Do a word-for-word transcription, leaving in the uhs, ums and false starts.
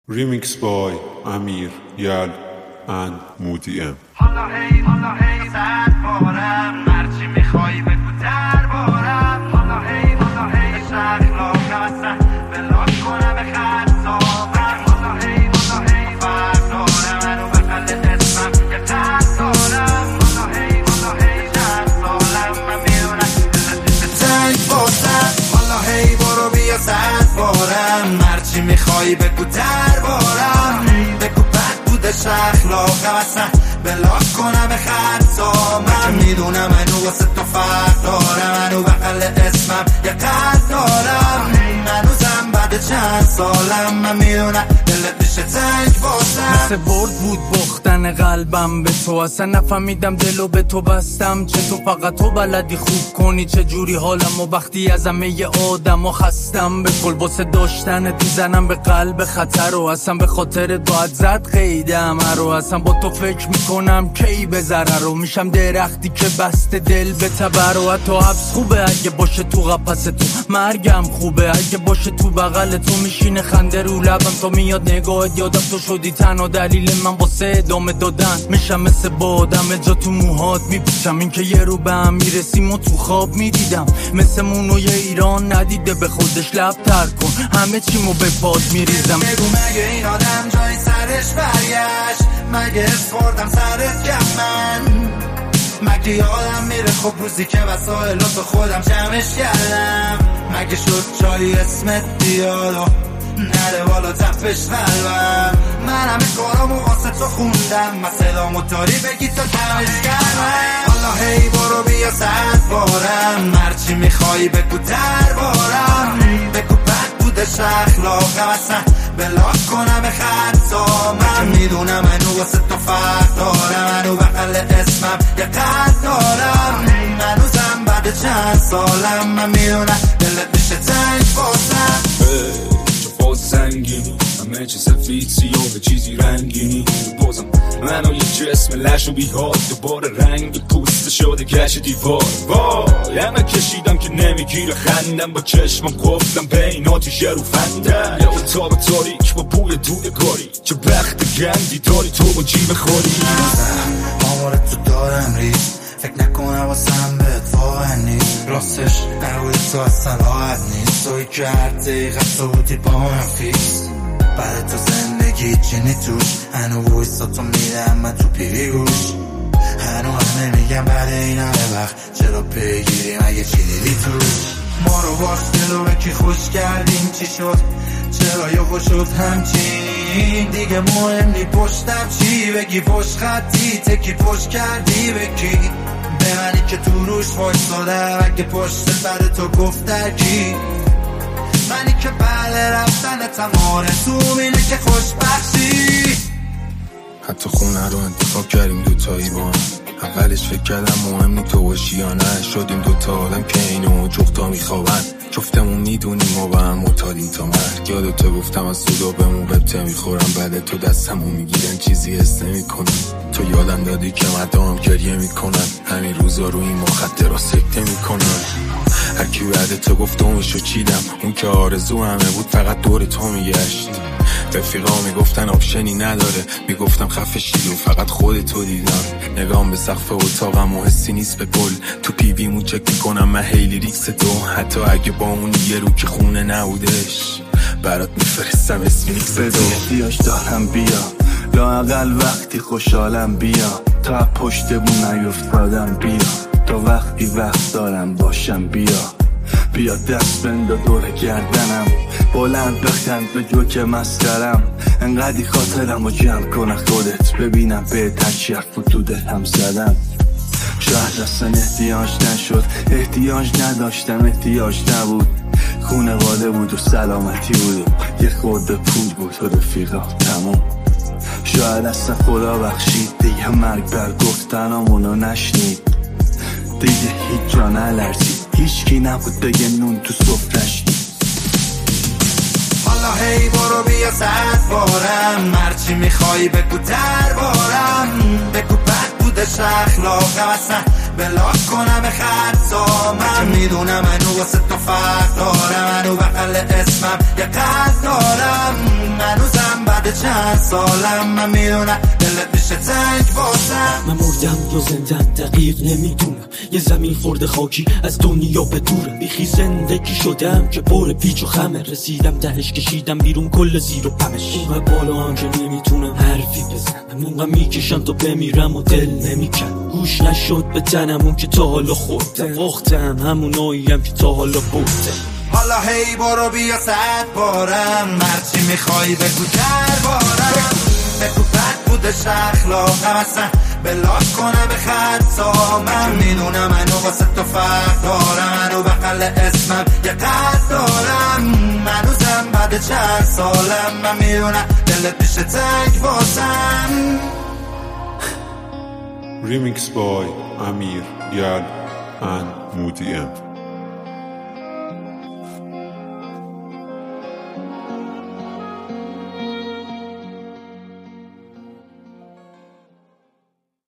Remix by Amir, Yal and Moody M. حالا هی حالا هی صد بارم هرچی میخوای بگو دربارم حالا هی حالا هی شخلاقم اصلا بلاک کنم خرسامم حالا هی حالا هی بردارم منو بغل اسمم یه قد دارم حالا هی حالا هی چند سالم من میدونم دلت تنگ باشم حالا هی برو بیا صد بارم هرچی میخوای بگو دربارم بگو بد بوده شخلاقم اصلا بلاک کنم خرسامم میدونم منو واسه تو فرق دارم منو بغل اسمم یه قد دارم هنوزم بعد چند سالم من میدونم دلت میشه تنگ واسم مثل برد بود بختن قلبم به تو اصلا نفهمیدم دلو به تو بستم چه تو فقط تو بلدی خوب کنی چه جوری حالم و وقتی از همه ی آدم و خستم به کل واسه داشتن دیزنم به قلب خطر و اصلا به خاطر باید زد قیدم رو اصلا با تو فکر میکنم کی به ضرر رو میشم درختی که بسته دل به تبر و حتی حبس خوبه اگه باشه تو قفس تو مرگم خوبه اگه باشه تو بغل تو میشینه خنده رو لبم تا میاد نگاهت یادم تو شدی تنها دلیل من واسه ادامه دادن میشم مثل بادم جا تو موهات میپیچم این که یه رو به هم میرسیم و تو خواب میدیدم مثل مونوی ایران ندیده به خودش لب تر کن همه چیمو به پاد میریزم بگو مگه این آدم جای سرش برگشت مگه اسفردم سرت کم من مگه یادم میره خب روزی که وسایلاتو خودم جمعش کردم مگه شد جایی اسمت بیاد و نره بالا تپش قلبم من همه کارامو واسه تو خوندم من صدامو داری بگی تا کمش کردم حالا هی برو بیا صد بارم هرچی میخوای بگو دربارم بگو بد بوده شخلاقم اصلا بلاک کنم خرسامم میدونم منو واسه تو فرق دارم منو بغل اسمم یه قد دارم هنوزم بعد چند سالم من میدونم دلت میشه تنگ واسم سنگینی همه چه سفید سیاه به چیزی رنگینی بازم منو یه جسم لش و بیهاد دوباره رنگ پوست شده گشت دیوار وای همه کشیدم که نمیگیره خندم با چشمم گفتم بین آتیش رو فندم یا تاب تاریک با بوی دودگاری چه بخت گندی داری تو با جیب خوری آوار تو دارم ریز فکر نکنم واسم بهت واقع نیست راستش نبودی تو اصلا راحت نیست توی که هر دقیقه تو بودی با من فیکس بعد تو زندگی چینی توش هنو ویستا تو میدم من تو پیوی گوش هنو همه میگم بعد این همه وقت چرا پیگیری مگه چی دیدی توش ما رو باش دلو به کی خوش کردیم چی شد چرا یه شد همچین دیگه مهم نی پشتم چی بگی پشت خطی تکی پشت کردی بکی به منی که تو روش وایستادم اگه پشت سر تو گفته کی منی که بعد رفتن تماره تو مینه که خوشبخشی حتی خونه رو انتخاب کردیم دوتایی با هم اولش فکر کردم مهم نی تو باشی یا نه شدیم دوتا آدم که اینو جفتا میخوابن جفتمون میدونیم و با هم متادیم تا مرگ یادتو گفتم از سودا بهمون ببته میخورم بعد تو دستمو میگیرن چیزی حس نمیکنم تو یادم دادی که مردم گریه میکنن همین روزا رو این مخدرها سکته میکنن هرکی بعد تو گفت دومیشو چیدم اون که آرزو همه بود فقط دور تو میگشت رفیقا میگفتن آپشنی نداره میگفتم خفه شید و فقط خودتو دیدم نگام به سقف اتاقم و حسی نیست به گل تو پی ویمو چک میکنم من هیلی ریکس تو حتی اگه با اون یه رو که خونه نبودش برات میفرستم اسفینیکس تو احتیاج دارم بیا لااقل وقتی خوشحالم بیا تا پشت بو نیفتادم بیا تا وقتی وقت دارم باشم بیا بیا دست بنده دور گردنم بلند بخند به جو که مسکرم انقدی خاطرم رو جمع کنه خودت ببینم به ترچی حرف تو دلم زدم شاید اصلا احتیاج نشد احتیاج نداشتم احتیاج نبود خونواده بود و سلامتی بود و یه خورده پول بود و رفیقا تموم شاید اصلا خدا بخشید دیگه مرگ بر گفتنامونو نشنید دیگه هیچ جا نلرزید هیچ کی نبود بگه نون تو سفرش حالا هی برو بیا صد بارم هرچی میخوای بگو دربارم بگو بد بوده شخلاقم اصلا بلاک کنم خرسامم میدونم منو واسه تو فرق دارم منو بغل اسمم یه قد دارم هنوزم بعد بعد چند سالم من میدونم دلت میشه تنگ واسم. من مردم یا زندم دقیق نمیدونم، یه زمین خورده خاکی از دنیا به دورم. بیخی زندگی شدم که پر پیچ و خمه، رسیدم دهش کشیدم بیرون کل زیر و پمش. اونقدر بالا هم که نمیتونم حرفی بزنم، اونقدر میکشم تا بمیرم و دل نمیکن. گوش نشد به تنم اون که تا حالا خوردم، باختم هموناییم که تا حالا بردم. حالا هی برو بیا صد بارم، هرچی میخوای بگو دربارم. بگو بد بودش اخلاقم اصلا بلاک کنه به خطا. من میدونم منو واسه تو فرق دارم، منو بقل اسمم یه قد دارم. منوزم بعد چند سالم من میدونم دلت میشه تنگ واسم. Remix by Amir, Yal and Moody M.